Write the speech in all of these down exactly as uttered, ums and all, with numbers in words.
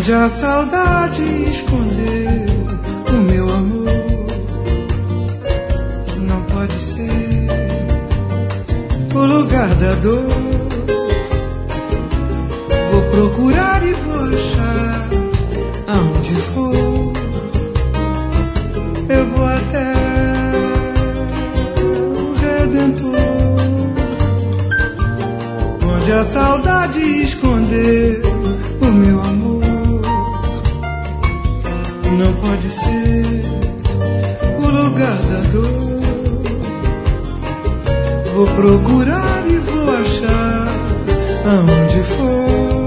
onde a saudade escondeu o meu amor. Não pode ser o lugar da dor. Vou procurar e vou achar aonde for. Eu vou até o Redentor, onde a saudade escondeu o meu amor. Não pode ser o lugar da dor. Vou procurar e vou achar aonde for.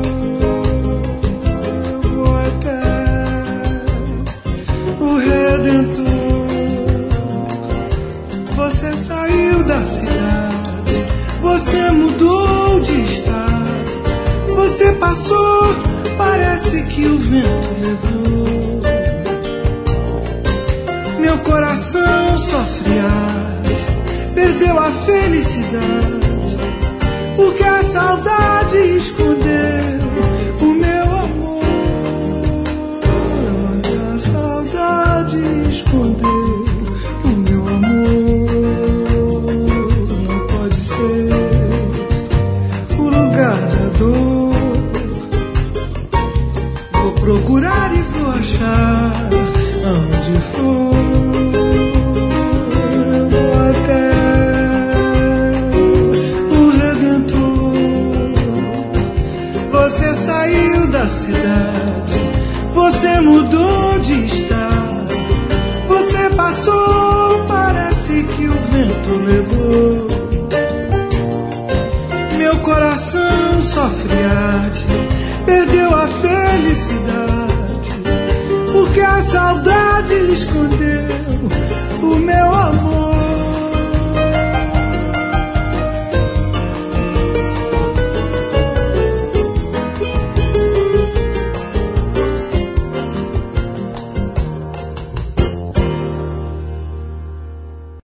Eu vou até o Redentor. Você saiu da cidade, você mudou de estado, você passou, parece que o vento levou. Meu coração sofre arte, perdeu a felicidade, porque a saudade escondeu o meu amor. Onde a saudade escondeu o meu amor. Não pode ser o lugar da dor. Vou procurar e vou achar aonde for. Eu vou até o Redentor. Você saiu da cidade, você mudou de estado, você passou, parece que o vento levou. Meu coração sofre arte, perdeu a felicidade, porque a saudade escondeu